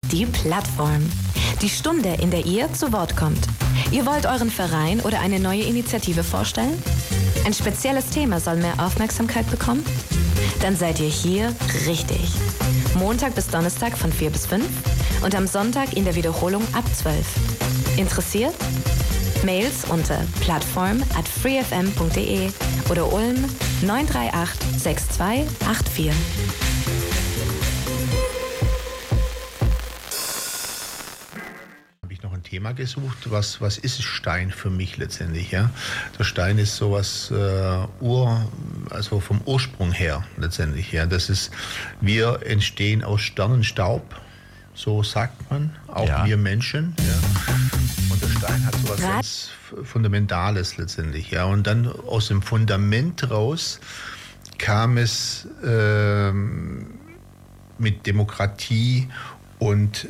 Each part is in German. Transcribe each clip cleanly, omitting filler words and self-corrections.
Die Plattform. Die Stunde, in der ihr zu Wort kommt. Ihr wollt euren Verein oder eine neue Initiative vorstellen? Ein spezielles Thema soll mehr Aufmerksamkeit bekommen? Dann seid ihr hier richtig. Montag bis Donnerstag von 4 bis 5 und am Sonntag in der Wiederholung ab 12. Interessiert? Mails unter plattform@freefm.de oder Ulm 938 6284. Thema gesucht, was ist Stein für mich letztendlich, ja? Der Stein ist sowas also vom Ursprung her letztendlich, ja. Das ist, wir entstehen aus Sternenstaub, so sagt man, auch wir Menschen, ja. Und der Stein hat sowas ganz Fundamentales letztendlich, ja. Und dann aus dem Fundament raus kam es mit Demokratie und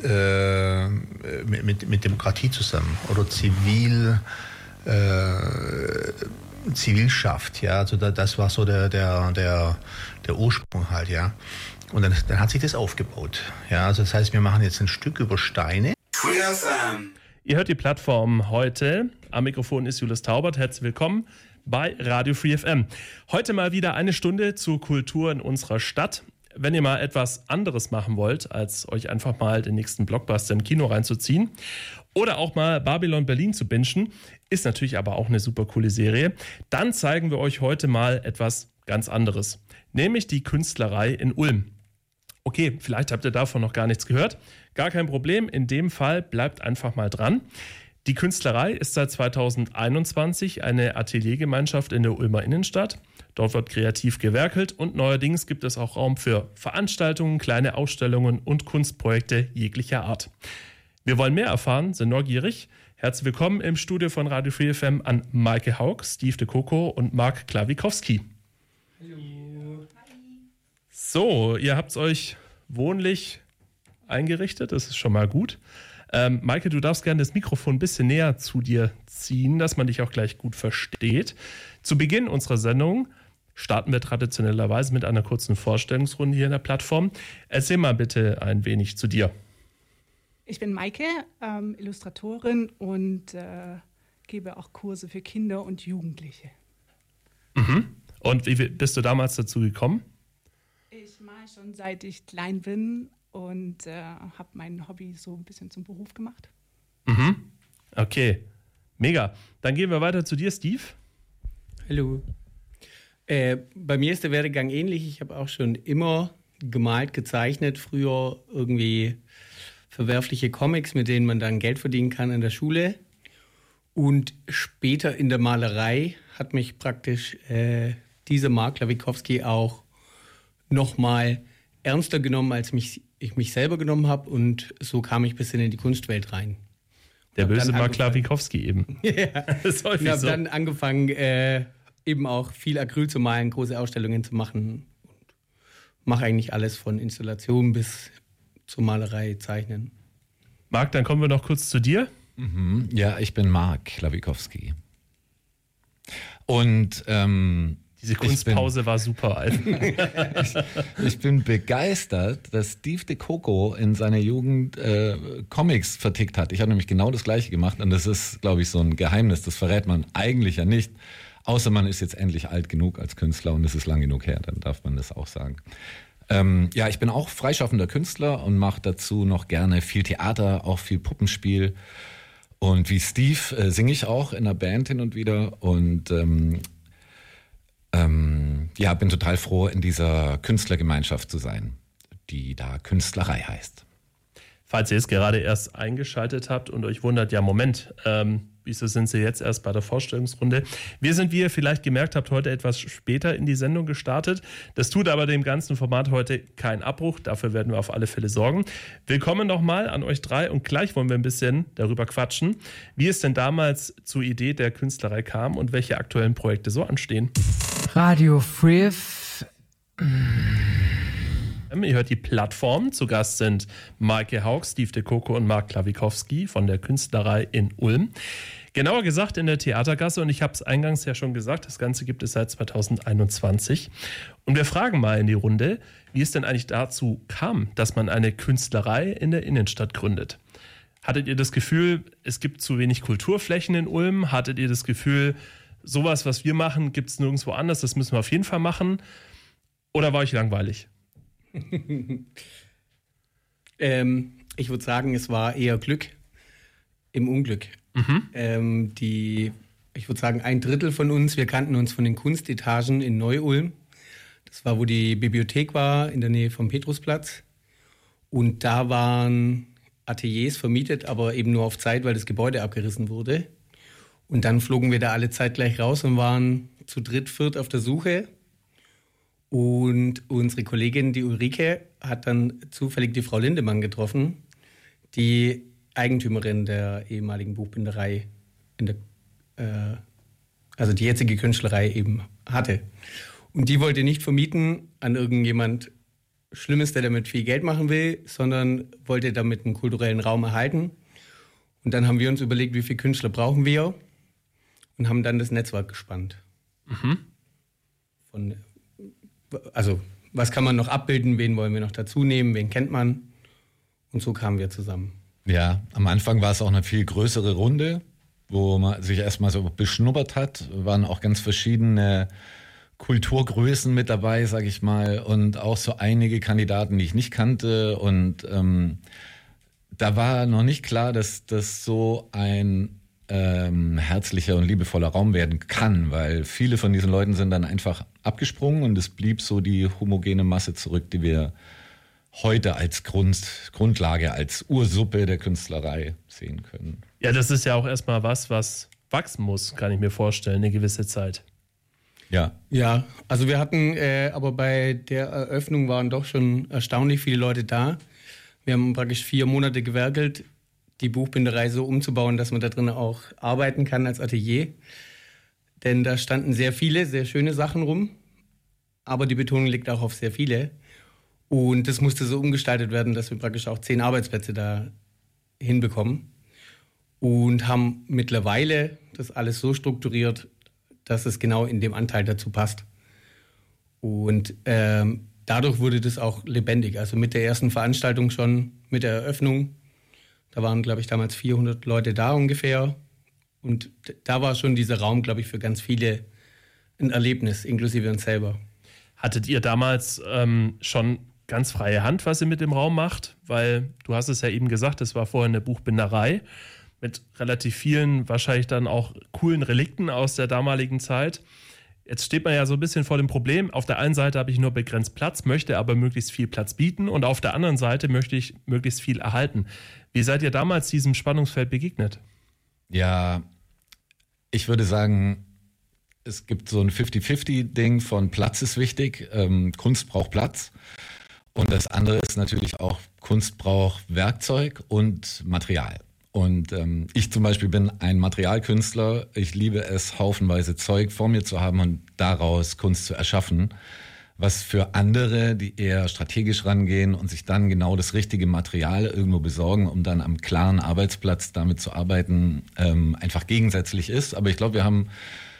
mit Demokratie zusammen oder Zivilschaft, ja, also das war so der Ursprung halt, ja. Und dann hat sich das aufgebaut, ja, also das heißt, wir machen jetzt ein Stück über Steine. Ihr hört die Plattform heute. Am Mikrofon ist Julius Taubert. Herzlich willkommen bei Radio Free FM. Heute mal wieder eine Stunde zur Kultur in unserer Stadt. Wenn ihr mal etwas anderes machen wollt, als euch einfach mal den nächsten Blockbuster im Kino reinzuziehen oder auch mal Babylon Berlin zu bingen, ist natürlich aber auch eine super coole Serie, dann zeigen wir euch heute mal etwas ganz anderes, nämlich die Künstlerei in Ulm. Okay, vielleicht habt ihr davon noch gar nichts gehört. Gar kein Problem, in dem Fall bleibt einfach mal dran. Die Künstlerei ist seit 2021 eine Ateliergemeinschaft in der Ulmer Innenstadt. Dort wird kreativ gewerkelt und neuerdings gibt es auch Raum für Veranstaltungen, kleine Ausstellungen und Kunstprojekte jeglicher Art. Wir wollen mehr erfahren, sind neugierig. Herzlich willkommen im Studio von Radio Free FM an Maike Haug, Steve de Coco und Mark Klawikowski. Hallo. So, ihr habt es euch wohnlich eingerichtet, das ist schon mal gut. Maike, du darfst gerne das Mikrofon ein bisschen näher zu dir ziehen, dass man dich auch gleich gut versteht. Zu Beginn unserer Sendung starten wir traditionellerweise mit einer kurzen Vorstellungsrunde hier in der Plattform. Erzähl mal bitte ein wenig zu dir. Ich bin Maike, Illustratorin und gebe auch Kurse für Kinder und Jugendliche. Mhm. Und wie bist du damals dazu gekommen? Ich male schon seit ich klein bin und habe mein Hobby so ein bisschen zum Beruf gemacht. Mhm. Okay, mega. Dann gehen wir weiter zu dir, Steve. Hallo. Bei mir ist der Werdegang ähnlich. Ich habe auch schon immer gemalt, gezeichnet. Früher irgendwie verwerfliche Comics, mit denen man dann Geld verdienen kann in der Schule. Und später in der Malerei hat mich praktisch dieser Mark Klawikowski auch nochmal ernster genommen, als ich mich selber genommen habe. Und so kam ich ein bisschen in die Kunstwelt rein. Der böse Mark Klawikowski eben. Ja, das ist häufig ich habe so. dann angefangen, eben auch viel Acryl zu malen, große Ausstellungen zu machen. Und mache eigentlich alles von Installation bis zur Malerei, Zeichnen. Marc, dann kommen wir noch kurz zu dir. Mhm. Ja, ich bin Mark Klawikowski. Und diese Kunstpause war super. ich bin begeistert, dass Steve de Coco in seiner Jugend Comics vertickt hat. Ich habe nämlich genau das Gleiche gemacht und das ist, glaube ich, so ein Geheimnis, das verrät man eigentlich ja nicht. Außer man ist jetzt endlich alt genug als Künstler und es ist lang genug her, dann darf man das auch sagen. Ja, ich bin auch freischaffender Künstler und mache dazu noch gerne viel Theater, auch viel Puppenspiel. Und wie Steve singe ich auch in einer Band hin und wieder und ja, bin total froh, in dieser Künstlergemeinschaft zu sein, die da Künstlerei heißt. Falls ihr es gerade erst eingeschaltet habt und euch wundert, ja Moment, wieso sind Sie jetzt erst bei der Vorstellungsrunde? Wir sind, wie ihr vielleicht gemerkt habt, heute etwas später in die Sendung gestartet. Das tut aber dem ganzen Format heute keinen Abbruch. Dafür werden wir auf alle Fälle sorgen. Willkommen nochmal an euch drei und gleich wollen wir ein bisschen darüber quatschen, wie es denn damals zur Idee der Künstlerei kam und welche aktuellen Projekte so anstehen. Radio Free FM. Ihr hört die Plattform. Zu Gast sind Maike Haug, Steve de Coco und Mark Klawikowski von der Künstlerei in Ulm. Genauer gesagt in der Theatergasse, und ich habe es eingangs ja schon gesagt, das Ganze gibt es seit 2021. Und wir fragen mal in die Runde, wie es denn eigentlich dazu kam, dass man eine Künstlerei in der Innenstadt gründet. Hattet ihr das Gefühl, es gibt zu wenig Kulturflächen in Ulm? Hattet ihr das Gefühl, sowas, was wir machen, gibt es nirgendwo anders, das müssen wir auf jeden Fall machen? Oder war euch langweilig? Ich würde sagen, es war eher Glück im Unglück. Ich würde sagen, 1/3 von uns, wir kannten uns von den Kunstetagen in Neu-Ulm. Das war, wo die Bibliothek war, in der Nähe vom Petrusplatz. Und da waren Ateliers vermietet, aber eben nur auf Zeit, weil das Gebäude abgerissen wurde. Und dann flogen wir da alle zeitgleich raus und waren zu dritt, viert auf der Suche. Und unsere Kollegin, die Ulrike, hat dann zufällig die Frau Lindemann getroffen, die Eigentümerin der ehemaligen Buchbinderei, also die jetzige Künstlerei eben hatte. Und die wollte nicht vermieten an irgendjemand Schlimmes, der damit viel Geld machen will, sondern wollte damit einen kulturellen Raum erhalten. Und dann haben wir uns überlegt, wie viele Künstler brauchen wir und haben dann das Netzwerk gespannt. Also was kann man noch abbilden, wen wollen wir noch dazu nehmen, wen kennt man? Und so kamen wir zusammen. Ja, am Anfang war es auch eine viel größere Runde, wo man sich erstmal so beschnuppert hat. Waren auch ganz verschiedene Kulturgrößen mit dabei, sage ich mal, und auch so einige Kandidaten, die ich nicht kannte. Und da war noch nicht klar, dass das so ein herzlicher und liebevoller Raum werden kann, weil viele von diesen Leuten sind dann einfach abgesprungen und es blieb so die homogene Masse zurück, die wir heute als Grundlage, als Ursuppe der Künstlerei sehen können. Ja, das ist ja auch erstmal was wachsen muss, kann ich mir vorstellen, eine gewisse Zeit. Ja. Ja, also wir hatten, aber bei der Eröffnung waren doch schon erstaunlich viele Leute da. Wir haben praktisch 4 Monate gewerkelt, die Buchbinderei so umzubauen, dass man da drin auch arbeiten kann als Atelier. Denn da standen sehr viele, sehr schöne Sachen rum, aber die Betonung liegt auch auf sehr viele. Und das musste so umgestaltet werden, dass wir praktisch auch 10 Arbeitsplätze da hinbekommen. Und haben mittlerweile das alles so strukturiert, dass es genau in dem Anteil dazu passt. Und dadurch wurde das auch lebendig. Also mit der ersten Veranstaltung schon, mit der Eröffnung, da waren, glaube ich, damals 400 Leute da ungefähr. Und da war schon dieser Raum, glaube ich, für ganz viele ein Erlebnis, inklusive uns selber. Hattet ihr damals schon ganz freie Hand, was ihr mit dem Raum macht? Weil du hast es ja eben gesagt, es war vorher eine Buchbinderei mit relativ vielen, wahrscheinlich dann auch coolen Relikten aus der damaligen Zeit. Jetzt steht man ja so ein bisschen vor dem Problem. Auf der einen Seite habe ich nur begrenzt Platz, möchte aber möglichst viel Platz bieten und auf der anderen Seite möchte ich möglichst viel erhalten. Wie seid ihr damals diesem Spannungsfeld begegnet? Ja, ich würde sagen, es gibt so ein 50-50-Ding von Platz ist wichtig, Kunst braucht Platz. Und das andere ist natürlich auch, Kunst braucht Werkzeug und Material. Und ich zum Beispiel bin ein Materialkünstler. Ich liebe es, haufenweise Zeug vor mir zu haben und daraus Kunst zu erschaffen. Was für andere, die eher strategisch rangehen und sich dann genau das richtige Material irgendwo besorgen, um dann am klaren Arbeitsplatz damit zu arbeiten, einfach gegensätzlich ist. Aber ich glaube, wir haben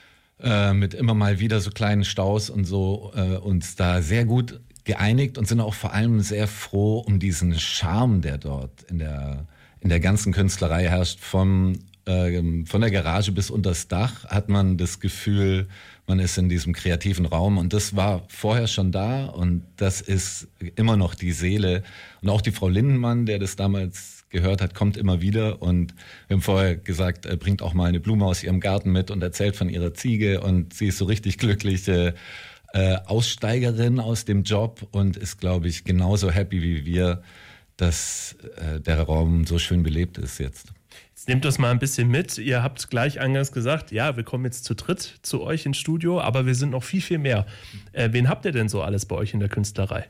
mit immer mal wieder so kleinen Staus und so uns da sehr gut geeinigt und sind auch vor allem sehr froh um diesen Charme, der dort in der ganzen Künstlerei herrscht. Von der Garage bis unters Dach hat man das Gefühl, man ist in diesem kreativen Raum und das war vorher schon da und das ist immer noch die Seele. Und auch die Frau Lindemann, der das damals gehört hat, kommt immer wieder und wir haben vorher gesagt, bringt auch mal eine Blume aus ihrem Garten mit und erzählt von ihrer Ziege und sie ist so richtig glückliche Aussteigerin aus dem Job und ist, glaube ich, genauso happy wie wir, dass der Raum so schön belebt ist jetzt. Jetzt nehmt das mal ein bisschen mit. Ihr habt gleich eingangs gesagt, ja, wir kommen jetzt zu dritt zu euch ins Studio, aber wir sind noch viel, viel mehr. Wen habt ihr denn so alles bei euch in der Künstlerei?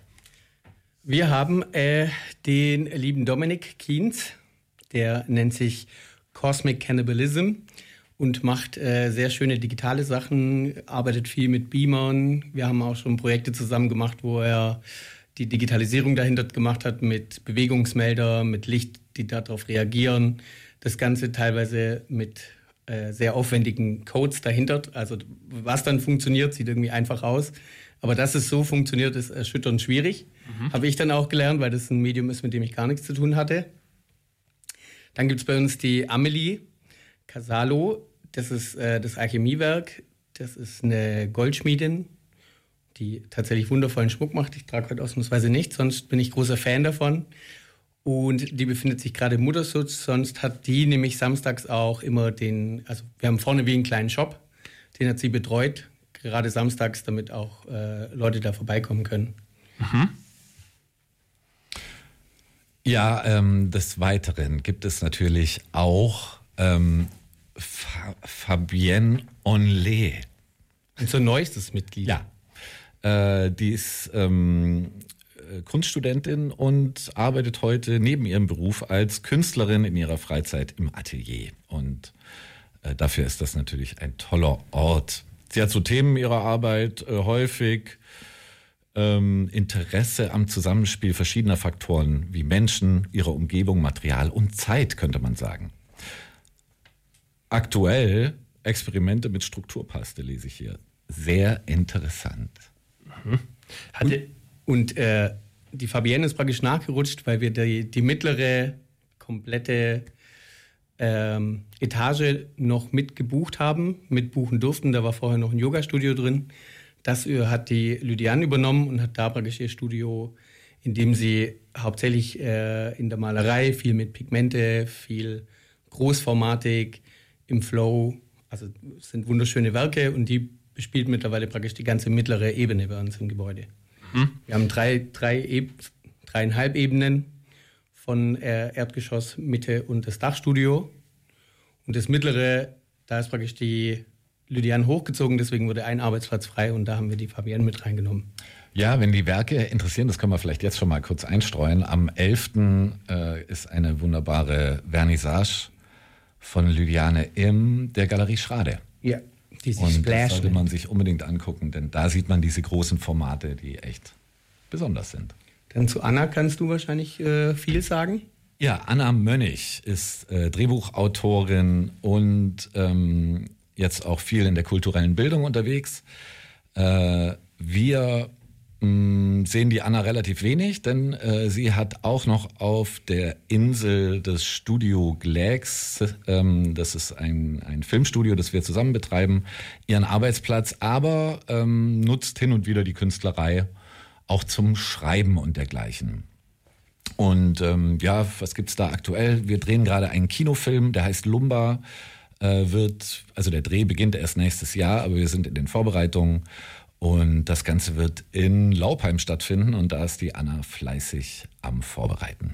Wir haben den lieben Dominik Kienz, der nennt sich Cosmic Cannibalism und macht sehr schöne digitale Sachen, arbeitet viel mit Beamern. Wir haben auch schon Projekte zusammen gemacht, wo er die Digitalisierung dahinter gemacht hat mit Bewegungsmelder, mit Licht, die darauf reagieren. Das Ganze teilweise mit sehr aufwendigen Codes dahinter. Also was dann funktioniert, sieht irgendwie einfach aus. Aber dass es so funktioniert, ist erschütternd schwierig. Habe ich dann auch gelernt, weil das ein Medium ist, mit dem ich gar nichts zu tun hatte. Dann gibt es bei uns die Amelie Casalo. Das ist das Alchemiewerk. Das ist eine Goldschmiedin, die tatsächlich wundervollen Schmuck macht. Ich trage heute ausnahmsweise nicht, sonst bin ich großer Fan davon. Und die befindet sich gerade im Mutterschutz. Sonst hat die nämlich samstags auch immer wir haben vorne wie einen kleinen Shop, den hat sie betreut. Gerade samstags, damit auch Leute da vorbeikommen können. Ja, des Weiteren gibt es natürlich auch Fabienne Onlé. Unser neuestes Mitglied. Ja, die ist Kunststudentin und arbeitet heute neben ihrem Beruf als Künstlerin in ihrer Freizeit im Atelier. Und dafür ist das natürlich ein toller Ort. Sie hat zu Themen ihrer Arbeit häufig Interesse am Zusammenspiel verschiedener Faktoren wie Menschen, ihre Umgebung, Material und Zeit, könnte man sagen. Aktuell Experimente mit Strukturpaste lese ich hier. Sehr interessant. Und die Fabienne ist praktisch nachgerutscht, weil wir die mittlere komplette Etage noch mitgebucht haben, mitbuchen durften. Da war vorher noch ein Yoga-Studio drin. Das hat die Lydiane übernommen und hat da praktisch ihr Studio, in dem sie hauptsächlich in der Malerei viel mit Pigmente, viel Großformatik, im Flow, also es sind wunderschöne Werke und die bespielt mittlerweile praktisch die ganze mittlere Ebene bei uns im Gebäude. Wir haben dreieinhalb Ebenen von Erdgeschoss, Mitte und das Dachstudio. Und das mittlere, da ist praktisch die Lydiane hochgezogen, deswegen wurde ein Arbeitsplatz frei und da haben wir die Fabienne mit reingenommen. Ja, wenn die Werke interessieren, das können wir vielleicht jetzt schon mal kurz einstreuen. Am 11. Ist eine wunderbare Vernissage von Lydiane in der Galerie Schrade. Ja, die sich und das sollte man sich unbedingt angucken, denn da sieht man diese großen Formate, die echt besonders sind. Dann zu Anna kannst du wahrscheinlich viel sagen? Ja, Anna Mönnich ist Drehbuchautorin und jetzt auch viel in der kulturellen Bildung unterwegs. Wir sehen die Anna relativ wenig, denn sie hat auch noch auf der Insel des Studio Glax, das ist ein Filmstudio, das wir zusammen betreiben, ihren Arbeitsplatz, aber nutzt hin und wieder die Künstlerei auch zum Schreiben und dergleichen. Und ja, was gibt's da aktuell? Wir drehen gerade einen Kinofilm, der heißt Lumba. Also der Dreh beginnt erst nächstes Jahr, aber wir sind in den Vorbereitungen. Und das Ganze wird in Laupheim stattfinden und da ist die Anna fleißig am Vorbereiten.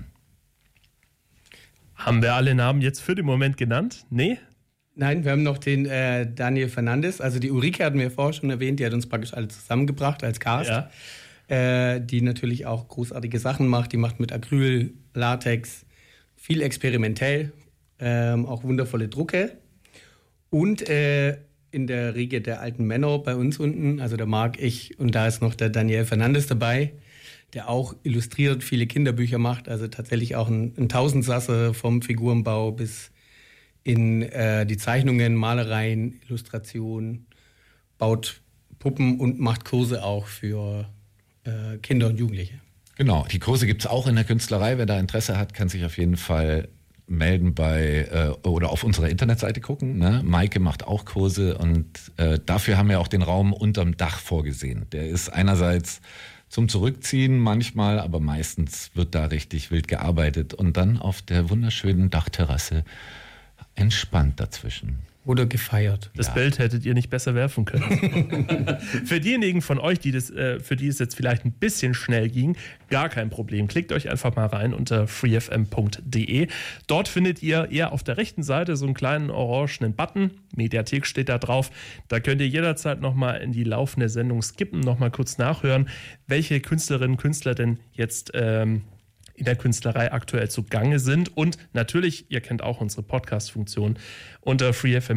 Haben wir alle Namen jetzt für den Moment genannt? Nee? Nein, wir haben noch den Daniel Fernandes. Also die Ulrike hatten wir vorher schon erwähnt, die hat uns praktisch alle zusammengebracht als Cast. Ja. Die natürlich auch großartige Sachen macht. Die macht mit Acryl, Latex, viel experimentell, auch wundervolle Drucke. Und in der Riege der alten Männer bei uns unten, also der Marc, ich und da ist noch der Daniel Fernandes dabei, der auch illustriert, viele Kinderbücher macht, also tatsächlich auch ein Tausendsasser vom Figurenbau bis in die Zeichnungen, Malereien, Illustration, baut Puppen und macht Kurse auch für Kinder und Jugendliche. Genau, die Kurse gibt es auch in der Künstlerei. Wer da Interesse hat, kann sich auf jeden Fall melden oder auf unserer Internetseite gucken. Ne? Maike macht auch Kurse und dafür haben wir auch den Raum unterm Dach vorgesehen. Der ist einerseits zum Zurückziehen manchmal, aber meistens wird da richtig wild gearbeitet und dann auf der wunderschönen Dachterrasse entspannt dazwischen. Oder gefeiert. Das Bild hättet ihr nicht besser werfen können. Für diejenigen von euch, für die es jetzt vielleicht ein bisschen schnell ging, gar kein Problem. Klickt euch einfach mal rein unter freefm.de. Dort findet ihr eher auf der rechten Seite so einen kleinen orangenen Button. Mediathek steht da drauf. Da könnt ihr jederzeit nochmal in die laufende Sendung skippen, nochmal kurz nachhören, welche Künstlerinnen und Künstler denn jetzt in der Künstlerei aktuell zugange sind. Und natürlich, ihr kennt auch unsere Podcast-Funktion unter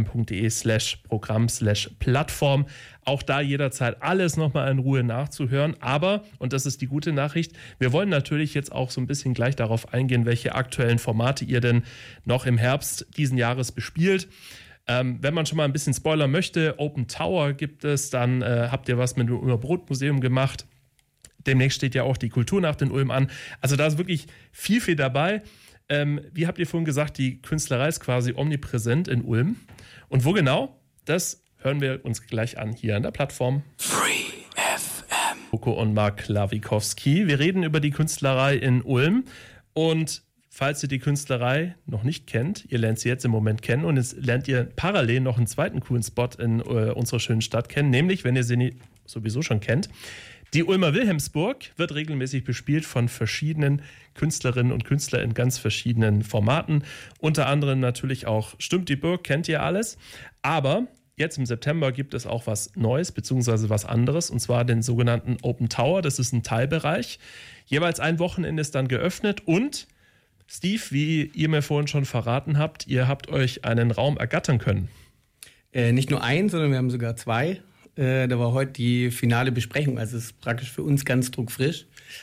freefm.de/Programm/Plattform. Auch da jederzeit alles nochmal in Ruhe nachzuhören. Aber, und das ist die gute Nachricht, wir wollen natürlich jetzt auch so ein bisschen gleich darauf eingehen, welche aktuellen Formate ihr denn noch im Herbst diesen Jahres bespielt. Wenn man schon mal ein bisschen spoilern möchte, Open Tower gibt es, dann habt ihr was mit dem Ulmer Brotmuseum gemacht. Demnächst steht ja auch die Kulturnacht in Ulm an. Also da ist wirklich viel dabei. Wie habt ihr vorhin gesagt, die Künstlerei ist quasi omnipräsent in Ulm. Und wo genau? Das hören wir uns gleich an hier an der Plattform. Free FM. Coco und Mark Lawikowski. Wir reden über die Künstlerei in Ulm. Und falls ihr die Künstlerei noch nicht kennt, ihr lernt sie jetzt im Moment kennen und jetzt lernt ihr parallel noch einen zweiten coolen Spot in unserer schönen Stadt kennen, nämlich, wenn ihr sie sowieso schon kennt, die Ulmer Wilhelmsburg wird regelmäßig bespielt von verschiedenen Künstlerinnen und Künstlern in ganz verschiedenen Formaten. Unter anderem natürlich auch Stimmt die Burg, kennt ihr alles. Aber jetzt im September gibt es auch was Neues bzw. was anderes, und zwar den sogenannten Open Tower. Das ist ein Teilbereich. Jeweils ein Wochenende ist dann geöffnet und Steve, wie ihr mir vorhin schon verraten habt, ihr habt euch einen Raum ergattern können. Nicht nur einen, sondern wir haben sogar zwei. Da war heute die finale Besprechung, also es ist praktisch für uns ganz druckfrisch.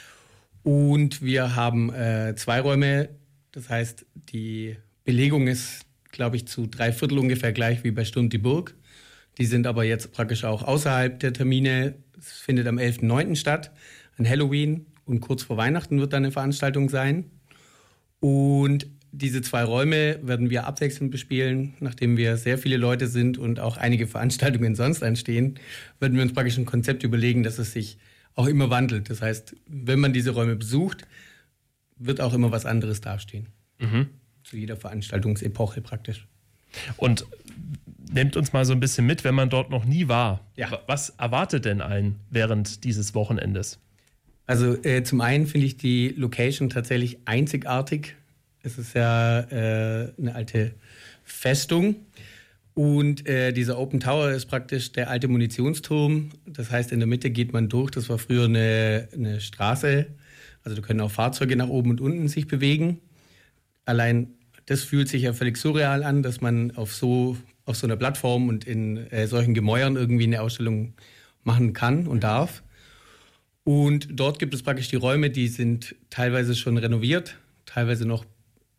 Und wir haben 2 Räume, das heißt, die Belegung ist, glaube ich, zu 3/4 ungefähr gleich wie bei Sturm die Burg. Die sind aber jetzt praktisch auch außerhalb der Termine. Es findet am 11.09. statt, an Halloween, und kurz vor Weihnachten wird dann eine Veranstaltung sein. Und diese 2 Räume werden wir abwechselnd bespielen. Nachdem wir sehr viele Leute sind und auch einige Veranstaltungen sonst anstehen, werden wir uns praktisch ein Konzept überlegen, dass es sich auch immer wandelt. Das heißt, wenn man diese Räume besucht, wird auch immer was anderes dastehen. Zu jeder Veranstaltungsepoche praktisch. Und nehmt uns mal so ein bisschen mit, wenn man dort noch nie war. Ja. Was erwartet denn einen während dieses Wochenendes? Also zum einen finde ich die Location tatsächlich einzigartig. Es ist ja eine alte Festung und dieser Open Tower ist praktisch der alte Munitionsturm. Das heißt, in der Mitte geht man durch. Das war früher eine Straße. Also da können auch Fahrzeuge nach oben und unten sich bewegen. Allein das fühlt sich ja völlig surreal an, dass man auf so einer Plattform und in solchen Gemäuern irgendwie eine Ausstellung machen kann und darf. Und dort gibt es praktisch die Räume, die sind teilweise schon renoviert, teilweise noch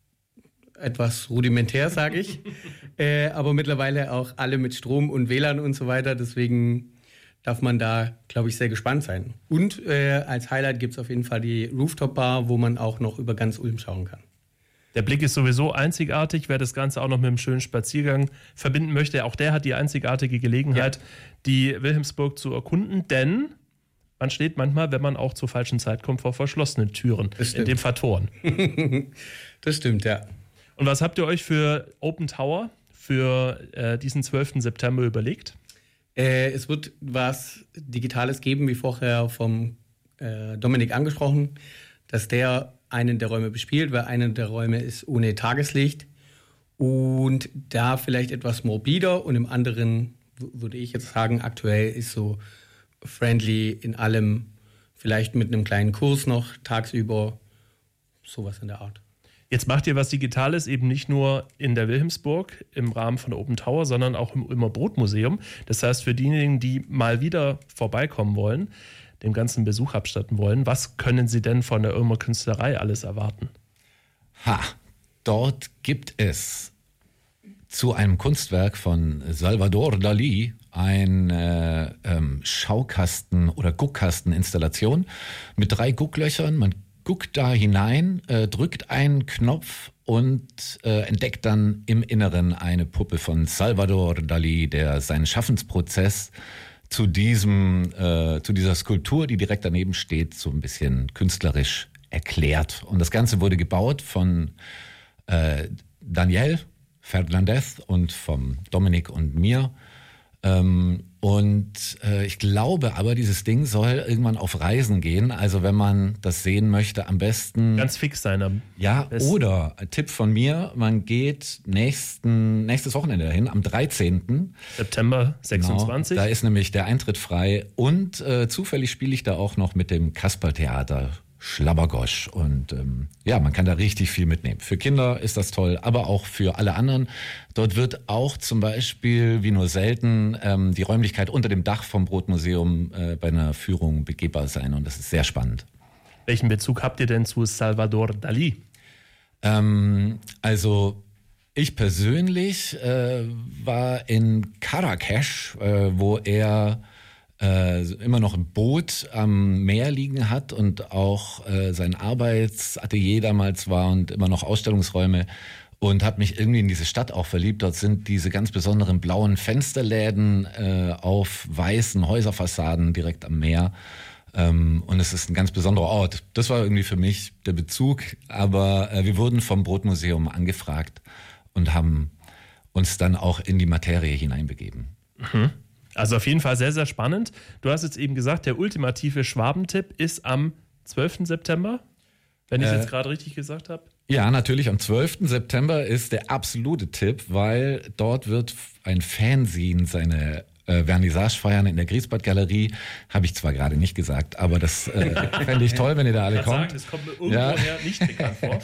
etwas rudimentär, sage ich. Aber mittlerweile auch alle mit Strom und WLAN und so weiter. Deswegen darf man da, glaube ich, sehr gespannt sein. Und als Highlight gibt es auf jeden Fall die Rooftop-Bar, wo man auch noch über ganz Ulm schauen kann. Der Blick ist sowieso einzigartig. Wer das Ganze auch noch mit einem schönen Spaziergang verbinden möchte, auch der hat die einzigartige Gelegenheit, die Wilhelmsburg zu erkunden. Denn man steht manchmal, wenn man auch zur falschen Zeit kommt, vor verschlossenen Türen, in dem Fall Toren. Das stimmt, ja. Und was habt ihr euch für Open Tower für diesen 12. September überlegt? Es wird was Digitales geben, wie vorher vom Dominik angesprochen, dass der einen der Räume bespielt, weil einer der Räume ist ohne Tageslicht und da vielleicht etwas morbider, und im anderen, würde ich jetzt sagen, aktuell ist so friendly in allem, vielleicht mit einem kleinen Kurs noch tagsüber, sowas in der Art. Jetzt macht ihr was Digitales, eben nicht nur in der Wilhelmsburg im Rahmen von der Open Tower, sondern auch im Ulmer Brotmuseum. Das heißt, für diejenigen, die mal wieder vorbeikommen wollen, dem ganzen Besuch abstatten wollen, was können sie denn von der Ulmer Künstlerei alles erwarten? Dort gibt es zu einem Kunstwerk von Salvador Dalí eine Schaukasten- oder Guckkasteninstallation mit 3 Gucklöchern. Man guckt da hinein, drückt einen Knopf und entdeckt dann im Inneren eine Puppe von Salvador Dalí, der seinen Schaffensprozess zu dieser Skulptur, die direkt daneben steht, so ein bisschen künstlerisch erklärt. Und das Ganze wurde gebaut von Daniel Fernandez und vom Dominik und mir. Ich glaube aber, dieses Ding soll irgendwann auf Reisen gehen. Also wenn man das sehen möchte, am besten... Ganz fix sein. Oder Tipp von mir, man geht nächstes Wochenende dahin, am 13. September 26. Genau, da ist nämlich der Eintritt frei. Und zufällig spiele ich da auch noch mit dem Kasperltheater Schlabbergosch. Und man kann da richtig viel mitnehmen. Für Kinder ist das toll, aber auch für alle anderen. Dort wird auch zum Beispiel, wie nur selten, die Räumlichkeit unter dem Dach vom Brotmuseum bei einer Führung begehbar sein. Und das ist sehr spannend. Welchen Bezug habt ihr denn zu Salvador Dalí? Ich persönlich war in Marrakesch, wo er immer noch ein Boot am Meer liegen hat und auch sein Arbeitsatelier damals war und immer noch Ausstellungsräume, und habe mich irgendwie in diese Stadt auch verliebt. Dort sind diese ganz besonderen blauen Fensterläden auf weißen Häuserfassaden direkt am Meer. Und es ist ein ganz besonderer Ort. Das war irgendwie für mich der Bezug. Aber wir wurden vom Brotmuseum angefragt und haben uns dann auch in die Materie hineinbegeben. Mhm. Also auf jeden Fall sehr, sehr spannend. Du hast jetzt eben gesagt, der ultimative Schwabentipp ist am 12. September, wenn ich es jetzt gerade richtig gesagt habe. Ja, natürlich. Am 12. September ist der absolute Tipp, weil dort wird ein Fanzine seine Vernissage feiern in der Griesbad-Galerie. Habe ich zwar gerade nicht gesagt, aber das fände ich toll, wenn ihr da alle kommt. Das kommt mir irgendwoher nicht bekannt vor.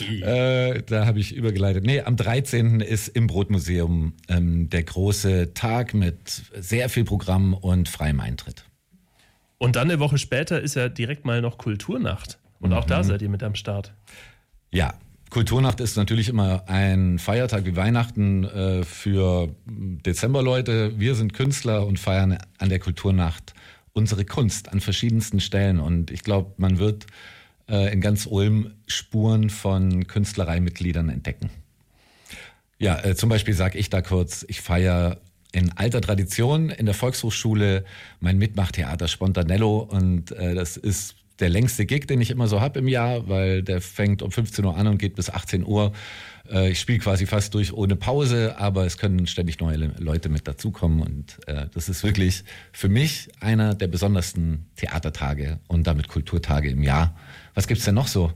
Da habe ich übergeleitet. Nee, am 13. ist im Brotmuseum der große Tag mit sehr viel Programm und freiem Eintritt. Und dann eine Woche später ist ja direkt mal noch Kulturnacht. Und auch da seid ihr mit am Start. Ja, Kulturnacht ist natürlich immer ein Feiertag wie Weihnachten für Dezemberleute. Wir sind Künstler und feiern an der Kulturnacht unsere Kunst an verschiedensten Stellen. Und ich glaube, man wird in ganz Ulm Spuren von Künstlereimitgliedern entdecken. Ja, zum Beispiel sage ich da kurz, ich feiere in alter Tradition in der Volkshochschule mein Mitmachtheater Spontanello, und das ist der längste Gig, den ich immer so habe im Jahr, weil der fängt um 15 Uhr an und geht bis 18 Uhr. Ich spiele quasi fast durch ohne Pause, aber es können ständig neue Leute mit dazukommen, und das ist wirklich für mich einer der besondersten Theatertage und damit Kulturtage im Jahr. Was gibt's denn noch so?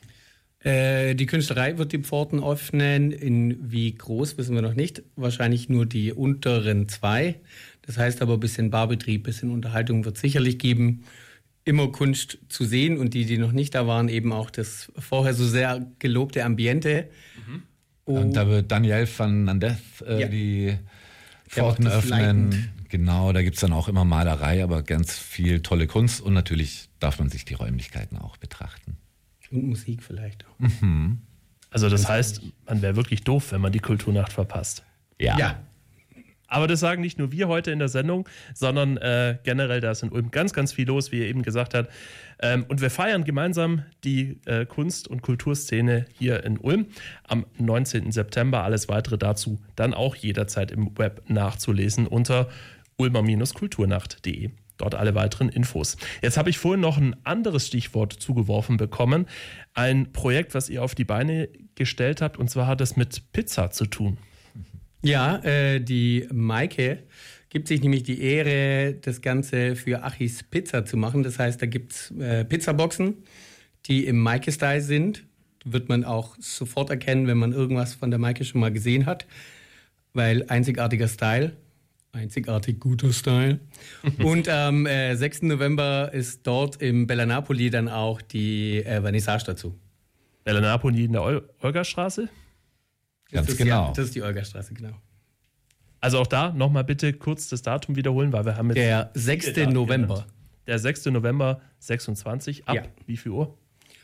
Die Künstlerei wird die Pforten öffnen. In wie groß, wissen wir noch nicht. Wahrscheinlich nur die unteren 2. Das heißt aber ein bisschen Barbetrieb, ein bisschen Unterhaltung wird sicherlich geben. Immer Kunst zu sehen, und die noch nicht da waren, eben auch das vorher so sehr gelobte Ambiente. Und da wird Daniel van Nandez die Pforten öffnen. Genau, da gibt es dann auch immer Malerei, aber ganz viel tolle Kunst, und natürlich darf man sich die Räumlichkeiten auch betrachten. Und Musik vielleicht auch. Mhm. Also das heißt, man wäre wirklich doof, wenn man die Kulturnacht verpasst. Ja. Aber das sagen nicht nur wir heute in der Sendung, sondern generell, da ist in Ulm ganz, ganz viel los, wie ihr eben gesagt habt. Und wir feiern gemeinsam die Kunst- und Kulturszene hier in Ulm am 19. September. Alles Weitere dazu dann auch jederzeit im Web nachzulesen unter ulmer-kulturnacht.de. Dort alle weiteren Infos. Jetzt habe ich vorhin noch ein anderes Stichwort zugeworfen bekommen. Ein Projekt, was ihr auf die Beine gestellt habt, und zwar hat es mit Pizza zu tun. Ja, die Maike gibt sich nämlich die Ehre, das Ganze für Achis Pizza zu machen. Das heißt, da gibt es Pizzaboxen, die im Maike-Style sind. Wird man auch sofort erkennen, wenn man irgendwas von der Maike schon mal gesehen hat. Weil einzigartiger Style, einzigartig guter Style. Und am 6. November ist dort im Bella Napoli dann auch die Vernissage dazu. Bella Napoli in der Olgastraße? Ganz genau. Ja, das ist die Olgastraße, genau. Also auch da nochmal bitte kurz das Datum wiederholen, weil wir haben jetzt... Der 6. November. Genannt. Der 6. November 26. Ab wie viel Uhr?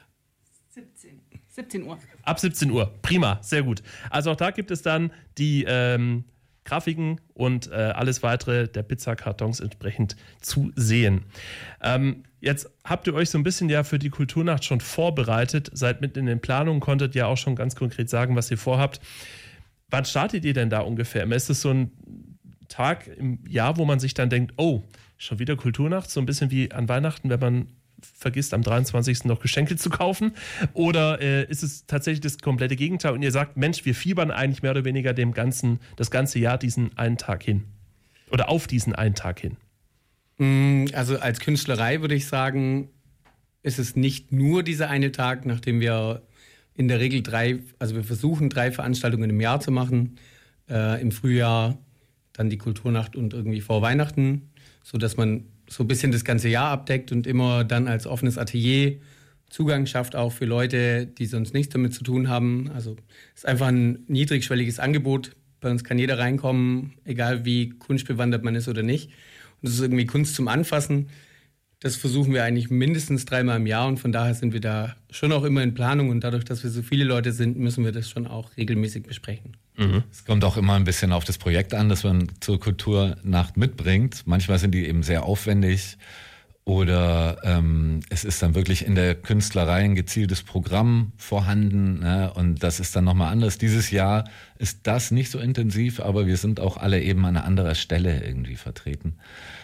17 Uhr. Ab 17 Uhr. Prima, sehr gut. Also auch da gibt es dann die Grafiken und alles weitere der Pizzakartons entsprechend zu sehen. Jetzt habt ihr euch so ein bisschen ja für die Kulturnacht schon vorbereitet, seid mitten in den Planungen, konntet ja auch schon ganz konkret sagen, was ihr vorhabt. Wann startet ihr denn da ungefähr? Ist es so ein Tag im Jahr, wo man sich dann denkt, oh, schon wieder Kulturnacht, so ein bisschen wie an Weihnachten, wenn man vergisst, am 23. noch Geschenke zu kaufen? Oder ist es tatsächlich das komplette Gegenteil und ihr sagt, Mensch, wir fiebern eigentlich mehr oder weniger das ganze Jahr diesen einen Tag hin? Oder auf diesen einen Tag hin? Also als Künstlerei würde ich sagen, ist es nicht nur dieser eine Tag, nachdem wir in der Regel wir versuchen 3 Veranstaltungen im Jahr zu machen. Im Frühjahr dann die Kulturnacht und irgendwie vor Weihnachten, sodass man so ein bisschen das ganze Jahr abdeckt und immer dann als offenes Atelier Zugang schafft, auch für Leute, die sonst nichts damit zu tun haben. Also es ist einfach ein niedrigschwelliges Angebot. Bei uns kann jeder reinkommen, egal wie kunstbewandert man ist oder nicht. Und es ist irgendwie Kunst zum Anfassen. Das versuchen wir eigentlich mindestens 3-mal im Jahr und von daher sind wir da schon auch immer in Planung und dadurch, dass wir so viele Leute sind, müssen wir das schon auch regelmäßig besprechen. Es kommt auch immer ein bisschen auf das Projekt an, das man zur Kulturnacht mitbringt. Manchmal sind die eben sehr aufwendig oder es ist dann wirklich in der Künstlerei ein gezieltes Programm vorhanden, ne? Und das ist dann nochmal anders. Dieses Jahr ist das nicht so intensiv, aber wir sind auch alle eben an einer anderen Stelle irgendwie vertreten.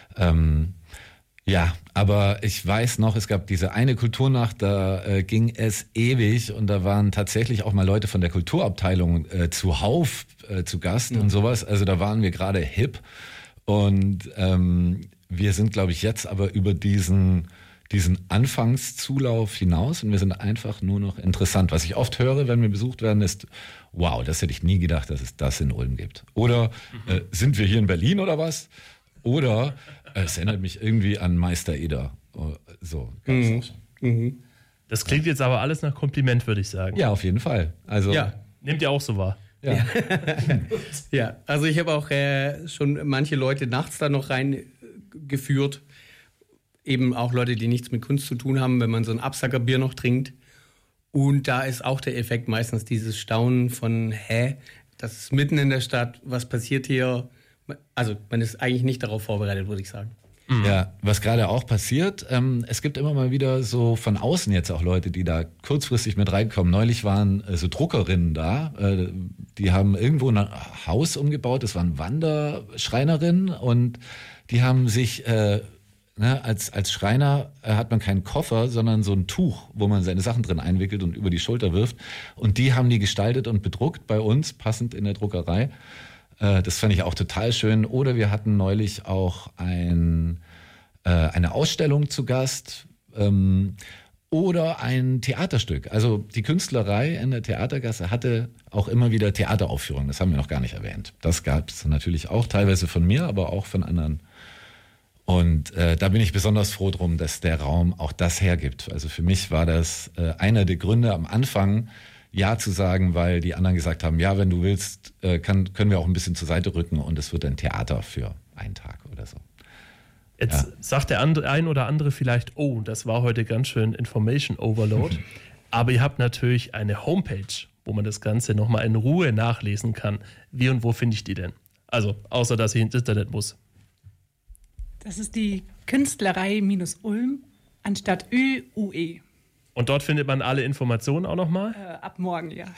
Ja, aber ich weiß noch, es gab diese eine Kulturnacht, da ging es ewig und da waren tatsächlich auch mal Leute von der Kulturabteilung zuhauf zu Gast und sowas. Also da waren wir gerade hip und wir sind, glaube ich, jetzt aber über diesen Anfangszulauf hinaus und wir sind einfach nur noch interessant. Was ich oft höre, wenn wir besucht werden, ist, wow, das hätte ich nie gedacht, dass es das in Ulm gibt. Oder sind wir hier in Berlin oder was? Oder es erinnert mich irgendwie an Meister Eder. So. Das klingt jetzt aber alles nach Kompliment, würde ich sagen. Ja, auf jeden Fall. Also Ja. Nehmt ihr auch so wahr? ja. Ja, also ich habe auch schon manche Leute nachts da noch reingeführt. Eben auch Leute, die nichts mit Kunst zu tun haben, wenn man so ein Absackerbier noch trinkt. Und da ist auch der Effekt meistens dieses Staunen von, das ist mitten in der Stadt, was passiert hier? Also man ist eigentlich nicht darauf vorbereitet, würde ich sagen. Ja, was gerade auch passiert, es gibt immer mal wieder so von außen jetzt auch Leute, die da kurzfristig mit reinkommen. Neulich waren so Druckerinnen da, die haben irgendwo ein Haus umgebaut, das waren Wanderschreinerinnen und die haben sich, als Schreiner hat man keinen Koffer, sondern so ein Tuch, wo man seine Sachen drin einwickelt und über die Schulter wirft. Und die haben die gestaltet und bedruckt bei uns, passend in der Druckerei. Das fand ich auch total schön. Oder wir hatten neulich auch eine Ausstellung zu Gast oder ein Theaterstück. Also die Künstlerei in der Theatergasse hatte auch immer wieder Theateraufführungen. Das haben wir noch gar nicht erwähnt. Das gab es natürlich auch, teilweise von mir, aber auch von anderen. Und da bin ich besonders froh drum, dass der Raum auch das hergibt. Also für mich war das einer der Gründe am Anfang, Ja zu sagen, weil die anderen gesagt haben, ja, wenn du willst, können wir auch ein bisschen zur Seite rücken und es wird ein Theater für einen Tag oder so. Jetzt sagt der ein oder andere vielleicht, oh, das war heute ganz schön Information Overload. Aber ihr habt natürlich eine Homepage, wo man das Ganze nochmal in Ruhe nachlesen kann. Wie und wo finde ich die denn? Also, außer dass ich ins Internet muss. Das ist die Künstlerei-Ulm anstatt ÜUE. Und dort findet man alle Informationen auch nochmal? Ab morgen, ja.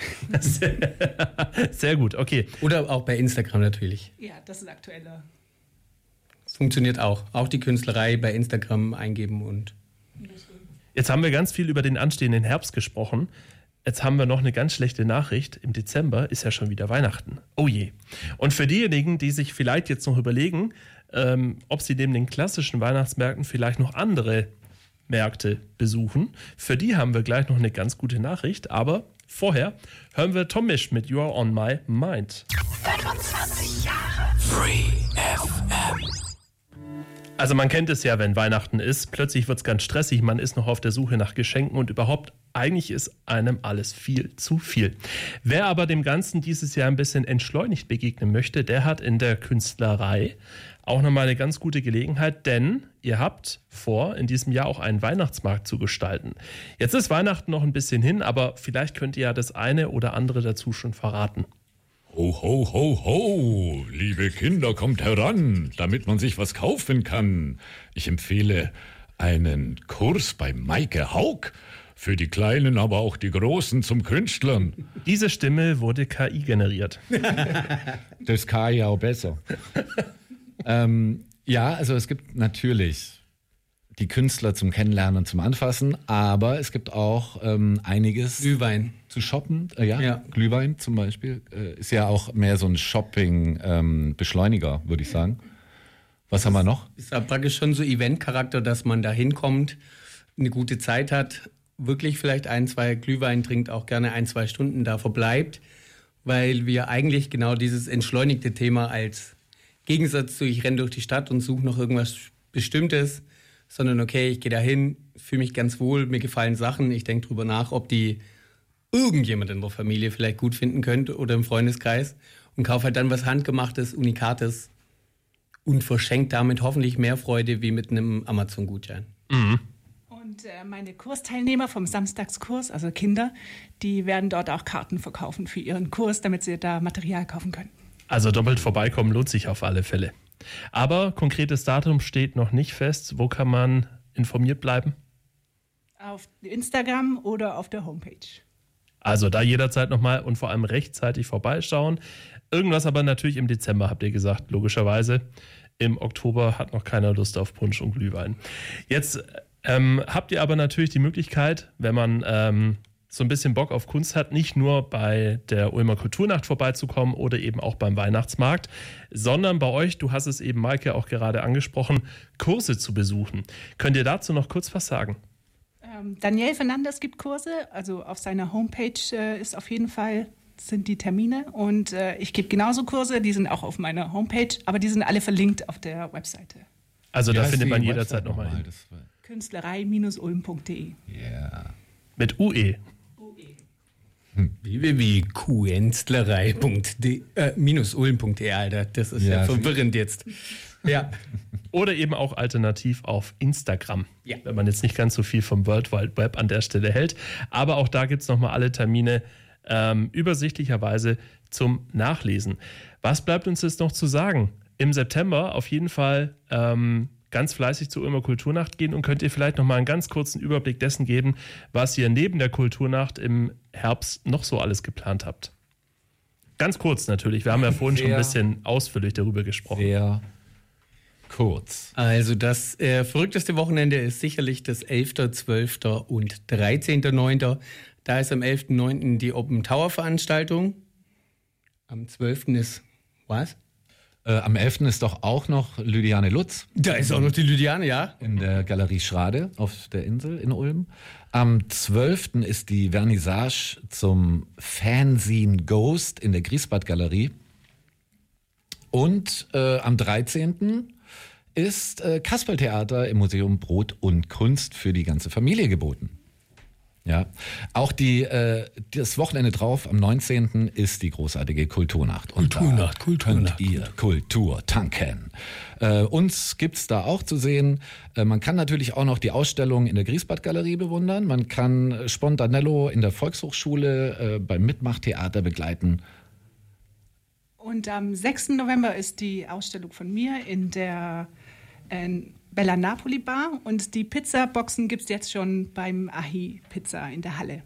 Sehr gut, okay. Oder auch bei Instagram natürlich. Ja, das ist aktueller. Funktioniert auch. Auch die Künstlerei bei Instagram eingeben und... Jetzt haben wir ganz viel über den anstehenden Herbst gesprochen. Jetzt haben wir noch eine ganz schlechte Nachricht. Im Dezember ist ja schon wieder Weihnachten. Oh je. Und für diejenigen, die sich vielleicht jetzt noch überlegen, ob sie neben den klassischen Weihnachtsmärkten vielleicht noch andere Märkte besuchen, für die haben wir gleich noch eine ganz gute Nachricht. Aber vorher hören wir Tom Misch mit You Are On My Mind. 25 Jahre Free FM. Also man kennt es ja, wenn Weihnachten ist, plötzlich wird es ganz stressig, man ist noch auf der Suche nach Geschenken und überhaupt, eigentlich ist einem alles viel zu viel. Wer aber dem Ganzen dieses Jahr ein bisschen entschleunigt begegnen möchte, der hat in der Künstlerei auch nochmal eine ganz gute Gelegenheit, denn ihr habt vor, in diesem Jahr auch einen Weihnachtsmarkt zu gestalten. Jetzt ist Weihnachten noch ein bisschen hin, aber vielleicht könnt ihr ja das eine oder andere dazu schon verraten. Ho, ho, ho, ho, liebe Kinder, kommt heran, damit man sich was kaufen kann. Ich empfehle einen Kurs bei Maike Haug, für die Kleinen, aber auch die Großen zum Künstlern. Diese Stimme wurde KI generiert. Das kann ja auch besser. Ja, also es gibt natürlich die Künstler zum Kennenlernen und zum Anfassen, aber es gibt auch einiges Glühwein zu shoppen. Ja, Glühwein zum Beispiel ist ja auch mehr so ein Shopping-Beschleuniger, würde ich sagen. Was haben wir noch? Ist ja praktisch schon so Event-Charakter, dass man da hinkommt, eine gute Zeit hat, wirklich vielleicht 1-2 Glühwein trinkt, auch gerne 1-2 Stunden da verbleibt, weil wir eigentlich genau dieses entschleunigte Thema als Gegensatz zu ich renne durch die Stadt und suche noch irgendwas Bestimmtes, sondern okay, ich gehe da hin, fühle mich ganz wohl, mir gefallen Sachen, ich denke drüber nach, ob die irgendjemand in der Familie vielleicht gut finden könnte oder im Freundeskreis und kaufe halt dann was Handgemachtes, Unikates und verschenkt damit hoffentlich mehr Freude wie mit einem Amazon-Gutschein. Mhm. Und meine Kursteilnehmer vom Samstagskurs, also Kinder, die werden dort auch Karten verkaufen für ihren Kurs, damit sie da Material kaufen können. Also doppelt vorbeikommen lohnt sich auf alle Fälle. Aber konkretes Datum steht noch nicht fest. Wo kann man informiert bleiben? Auf Instagram oder auf der Homepage. Also da jederzeit nochmal und vor allem rechtzeitig vorbeischauen. Irgendwas aber natürlich im Dezember, habt ihr gesagt, logischerweise. Im Oktober hat noch keiner Lust auf Punsch und Glühwein. Jetzt habt ihr aber natürlich die Möglichkeit, wenn man so ein bisschen Bock auf Kunst hat, nicht nur bei der Ulmer Kulturnacht vorbeizukommen oder eben auch beim Weihnachtsmarkt, sondern bei euch, du hast es eben, Maike, auch gerade angesprochen, Kurse zu besuchen. Könnt ihr dazu noch kurz was sagen? Daniel Fernandes gibt Kurse, also auf seiner Homepage ist auf jeden Fall sind die Termine und ich gebe genauso Kurse, die sind auch auf meiner Homepage, aber die sind alle verlinkt auf der Webseite. Also da findet man jederzeit nochmal hin. Künstlerei-ulm.de. Yeah. Mit UE. www.künstlerei.de-ulm.de, Alter. Das ist ja verwirrend jetzt. Ja. Oder eben auch alternativ auf Instagram, ja, wenn man jetzt nicht ganz so viel vom World Wide Web an der Stelle hält. Aber auch da gibt es nochmal alle Termine übersichtlicherweise zum Nachlesen. Was bleibt uns jetzt noch zu sagen? Im September auf jeden Fall ganz fleißig zur Ulmer Kulturnacht gehen und könnt ihr vielleicht nochmal einen ganz kurzen Überblick dessen geben, was ihr neben der Kulturnacht im Herbst noch so alles geplant habt. Ganz kurz natürlich, wir haben ja vorhin schon ein bisschen ausführlich darüber gesprochen. Sehr kurz. Also das verrückteste Wochenende ist sicherlich das 11., 12. und 13.9. Da ist am 11.9. die Open Tower Veranstaltung. Am 12. ist was? Am 11. ist doch auch noch Lydiane Lutz. Da ist auch noch die Lydiane, ja. In der Galerie Schrade auf der Insel in Ulm. Am 12. ist die Vernissage zum Fanzine Ghost in der Griesbad Galerie. Und am 13. ist Kasperltheater im Museum Brot und Kunst für die ganze Familie geboten. Ja, auch das Wochenende drauf, am 19. ist die großartige Kulturnacht. Und Kulturnacht. Könnt ihr Kultur tanken. Uns gibt's da auch zu sehen. Man kann natürlich auch noch die Ausstellung in der Griesbad-Galerie bewundern. Man kann Spontanello in der Volkshochschule beim Mitmachtheater begleiten. Und am 6. November ist die Ausstellung von mir in der Bella Napoli Bar und die Pizzaboxen gibt es jetzt schon beim Ahi Pizza in der Halle.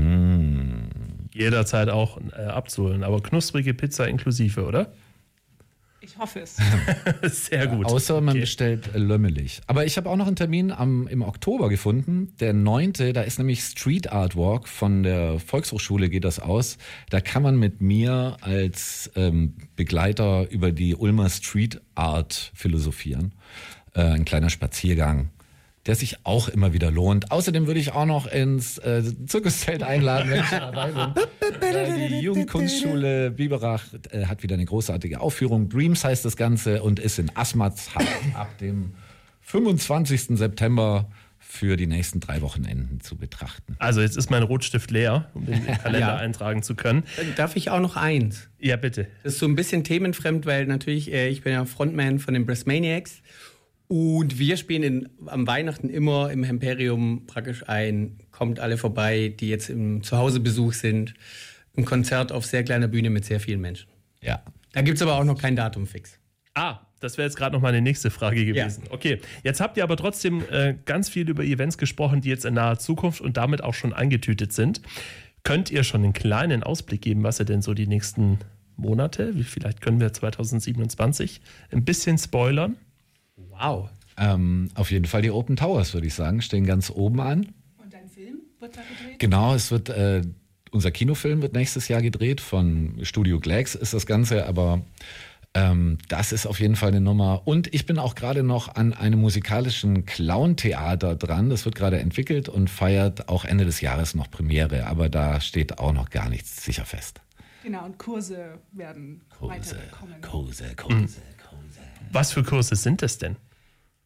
Jederzeit auch abzuholen, aber knusprige Pizza inklusive, oder? Ich hoffe es. Sehr gut. Außer man bestellt lömmelig. Aber ich habe auch noch einen Termin im Oktober gefunden, der 9., da ist nämlich Street Art Walk von der Volkshochschule, geht das aus. Da kann man mit mir als Begleiter über die Ulmer Street Art philosophieren. Ein kleiner Spaziergang, der sich auch immer wieder lohnt. Außerdem würde ich auch noch ins Zirkuszelt einladen, wenn ich dabei bin. Die Jugendkunstschule Biberach hat wieder eine großartige Aufführung. Dreams heißt das Ganze und ist in Asmatzhaft ab dem 25. September für die nächsten 3 Wochenenden zu betrachten. Also jetzt ist mein Rotstift leer, um den Kalender eintragen zu können. Darf ich auch noch eins? Ja, bitte. Das ist so ein bisschen themenfremd, weil natürlich, ich bin ja Frontman von den Brassmaniacs. Und wir spielen am Weihnachten immer im Hemperium praktisch ein, kommt alle vorbei, die jetzt im Zuhausebesuch sind, ein Konzert auf sehr kleiner Bühne mit sehr vielen Menschen. Ja. Da gibt es aber auch noch kein Datum fix. Das wäre jetzt gerade noch meine nächste Frage gewesen. Ja. Okay, jetzt habt ihr aber trotzdem ganz viel über Events gesprochen, die jetzt in naher Zukunft und damit auch schon eingetütet sind. Könnt ihr schon einen kleinen Ausblick geben, was ihr denn so die nächsten Monate, vielleicht können wir 2027, ein bisschen spoilern? Wow. Auf jeden Fall die Open Towers, würde ich sagen, stehen ganz oben an. Und dein Film wird da gedreht? Genau, unser Kinofilm wird nächstes Jahr gedreht, von Studio Glax ist das Ganze, aber das ist auf jeden Fall eine Nummer. Und ich bin auch gerade noch an einem musikalischen Clown-Theater dran, das wird gerade entwickelt und feiert auch Ende des Jahres noch Premiere, aber da steht auch noch gar nichts sicher fest. Genau, und Kurse werden weiterkommen. Kurse. Was für Kurse sind das denn?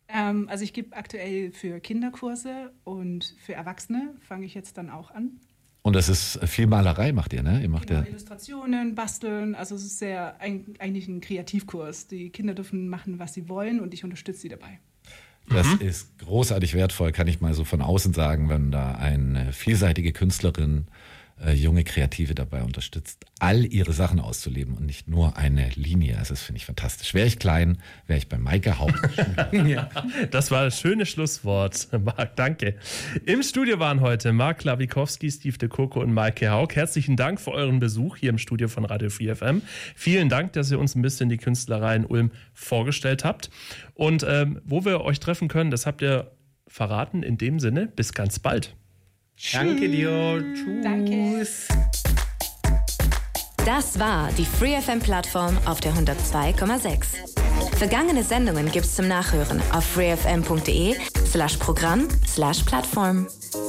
Also ich gebe aktuell für Kinderkurse und für Erwachsene fange ich jetzt dann auch an. Und das ist viel Malerei macht ihr, ne? Ihr macht genau, Illustrationen, basteln, also es ist eigentlich ein Kreativkurs. Die Kinder dürfen machen, was sie wollen und ich unterstütze sie dabei. Das ist großartig wertvoll, kann ich mal so von außen sagen, wenn da eine vielseitige Künstlerin, junge Kreative dabei unterstützt, all ihre Sachen auszuleben und nicht nur eine Linie. Also das finde ich fantastisch. Wäre ich klein, wäre ich bei Maike Haug. Ja, das war das schöne Schlusswort, Marc, danke. Im Studio waren heute Marc Klawikowski, Steve de Coco und Maike Haug. Herzlichen Dank für euren Besuch hier im Studio von Radio Free FM. Vielen Dank, dass ihr uns ein bisschen die Künstlerei in Ulm vorgestellt habt. Und wo wir euch treffen können, das habt ihr verraten. In dem Sinne, bis ganz bald. Danke dir. Tschüss. Danke. Das war die Free FM Plattform auf der 102,6. Vergangene Sendungen gibt's zum Nachhören auf freefm.de/Programm/Plattform.